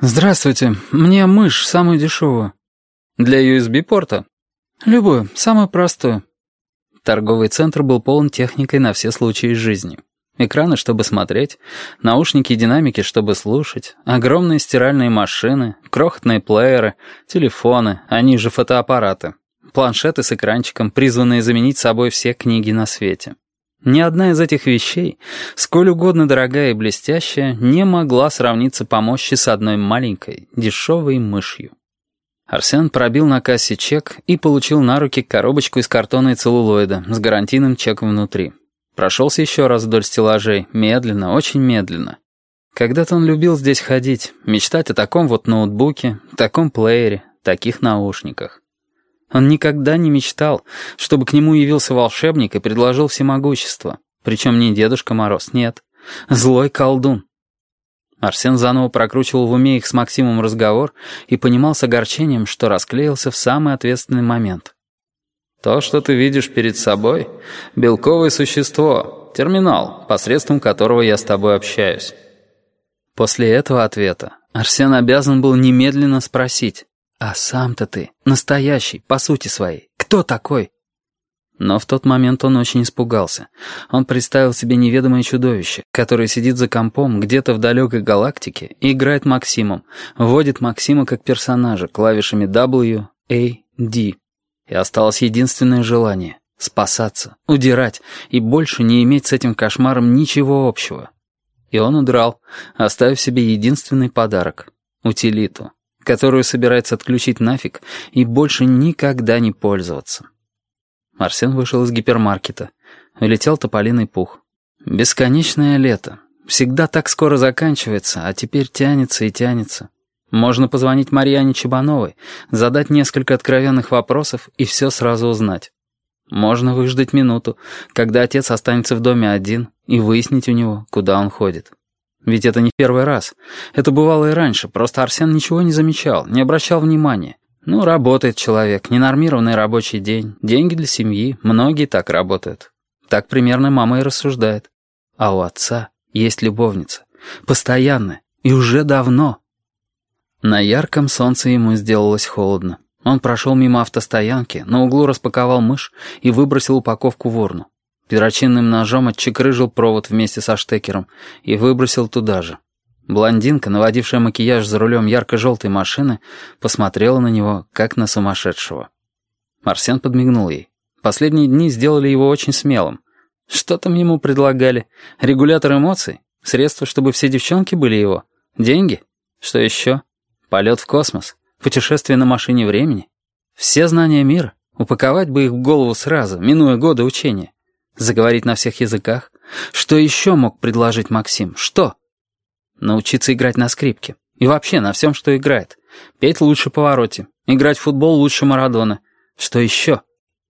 «Здравствуйте. Мне мышь, самую дешевую». «Для USB-порта?» «Любую, самую простую». Торговый центр был полон техникой на все случаи жизни. Экраны, чтобы смотреть, наушники и динамики, чтобы слушать, огромные стиральные машины, крохотные плееры, телефоны, они же фотоаппараты, планшеты с экранчиком, призванные заменить собой все книги на свете. Ни одна из этих вещей, сколь угодно дорогая и блестящая, не могла сравниться по мощи с одной маленькой, дешевой мышью. Арсен пробил на кассе чек и получил на руки коробочку из картона и целлулоида с гарантийным чеком внутри. Прошелся еще раз вдоль стеллажей, медленно, очень медленно. Когда-то он любил здесь ходить, мечтать о таком вот ноутбуке, таком плеере, таких наушниках. Он никогда не мечтал, чтобы к нему явился волшебник и предложил всемогущество. Причем не Дедушка Мороз, нет. Злой колдун. Арсен заново прокручивал в уме их с Максимом разговор и понимал с огорчением, что расклеился в самый ответственный момент. «То, что ты видишь перед собой, белковое существо, терминал, посредством которого я с тобой общаюсь». После этого ответа Арсен обязан был немедленно спросить: «А сам-то ты, настоящий, по сути своей, кто такой?» Но в тот момент он очень испугался. Он представил себе неведомое чудовище, которое сидит за компом где-то в далекой галактике и играет Максимом, вводит Максима как персонажа клавишами W, A, D. И осталось единственное желание — спасаться, удирать и больше не иметь с этим кошмаром ничего общего. И он удрал, оставив себе единственный подарок — утилиту, которую собирается отключить нафиг и больше никогда не пользоваться. Арсен вышел из гипермаркета. Улетел тополиный пух. Бесконечное лето. Всегда так скоро заканчивается, а теперь тянется и тянется. Можно позвонить Марьяне Чебановой, задать несколько откровенных вопросов и все сразу узнать. Можно выждать минуту, когда отец останется в доме один, и выяснить у него, куда он ходит. Ведь это не первый раз. Это бывало и раньше, просто Арсен ничего не замечал, не обращал внимания. Ну, работает человек, ненормированный рабочий день, деньги для семьи, многие так работают. Так примерно мама и рассуждает. А у отца есть любовница. Постоянная. И уже давно. На ярком солнце ему сделалось холодно. Он прошел мимо автостоянки, на углу распаковал мышь и выбросил упаковку в урну. Перочинным ножом отчекрыжил провод вместе со штекером и выбросил туда же. Блондинка, наводившая макияж за рулем ярко-желтой машины, посмотрела на него, как на сумасшедшего. Арсен подмигнул ей. Последние дни сделали его очень смелым. Что там ему предлагали? Регулятор эмоций? Средства, чтобы все девчонки были его? Деньги? Что еще? Полет в космос? Путешествие на машине времени? Все знания мира? Упаковать бы их в голову сразу, минуя годы учения. Заговорить на всех языках? Что еще мог предложить Максим? Что? Научиться играть на скрипке. И вообще на всем, что играет. Петь лучше Паваротти. Играть в футбол лучше Марадона. Что еще?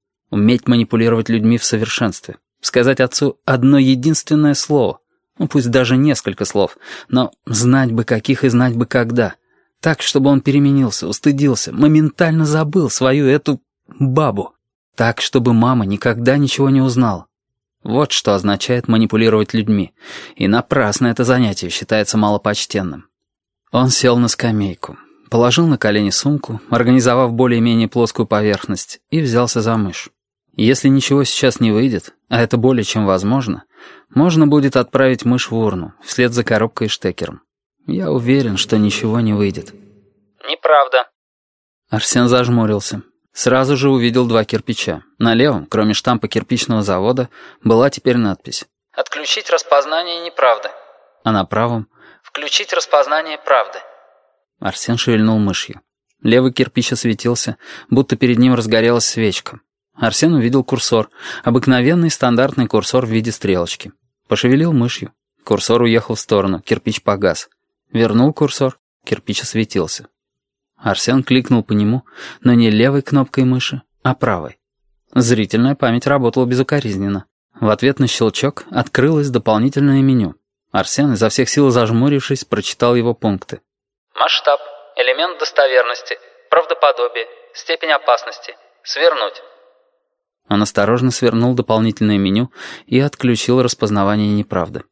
Уметь манипулировать людьми в совершенстве. Сказать отцу одно единственное слово. Ну, пусть даже несколько слов. Но знать бы каких и знать бы когда. Так, чтобы он переменился, устыдился, моментально забыл свою эту бабу. Так, чтобы мама никогда ничего не узнала. Вот что означает манипулировать людьми. И напрасно это занятие считается малопочтенным. Он сел на скамейку, положил на колени сумку, организовав более-менее плоскую поверхность, и взялся за мышь. Если ничего сейчас не выйдет, а это более чем возможно, можно будет отправить мышь в урну, вслед за коробкой и штекером. Я уверен, что ничего не выйдет. «Неправда». Арсен зажмурился. Сразу же увидел два кирпича. На левом, кроме штампа кирпичного завода, была теперь надпись «Отключить распознание неправды». А на правом «Включить распознание правды». Арсен шевельнул мышью. Левый кирпич осветился, будто перед ним разгорелась свечка. Арсен увидел курсор, обыкновенный стандартный курсор в виде стрелочки. Пошевелил мышью. Курсор уехал в сторону, кирпич погас. Вернул курсор, кирпич осветился. Арсен кликнул по нему, но не левой кнопкой мыши, а правой. Зрительная память работала безукоризненно. В ответ на щелчок открылось дополнительное меню. Арсен, изо всех сил зажмурившись, прочитал его пункты. Масштаб, элемент достоверности, правдоподобие, степень опасности, свернуть. Он осторожно свернул дополнительное меню и отключил распознавание неправды.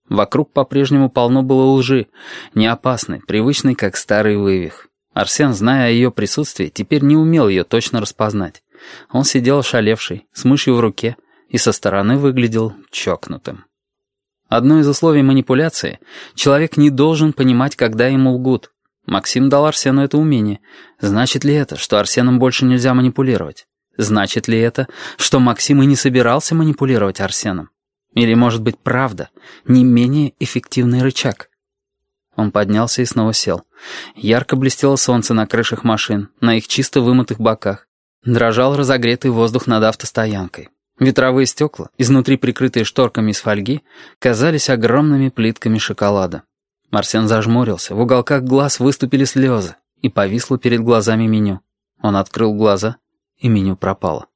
Вокруг по-прежнему полно было лжи, не опасной, привычной, как старый вывих. Арсен, зная о ее присутствии, теперь не умел ее точно распознать. Он сидел ошалевший, с мышью в руке, и со стороны выглядел чокнутым. Одно из условий манипуляции — человек не должен понимать, когда ему лгут. Максим дал Арсену это умение. Значит ли это, что Арсеном больше нельзя манипулировать? Значит ли это, что Максим и не собирался манипулировать Арсеном? Или, может быть, правда, не менее эффективный рычаг? Он поднялся и снова сел. Ярко блестело солнце на крышах машин, на их чисто вымытых боках. Дрожал разогретый воздух над автостоянкой. Ветровые стекла, изнутри прикрытые шторками из фольги, казались огромными плитками шоколада. Арсен зажмурился, в уголках глаз выступили слезы, и повисло перед глазами меню. Он открыл глаза, и меню пропало.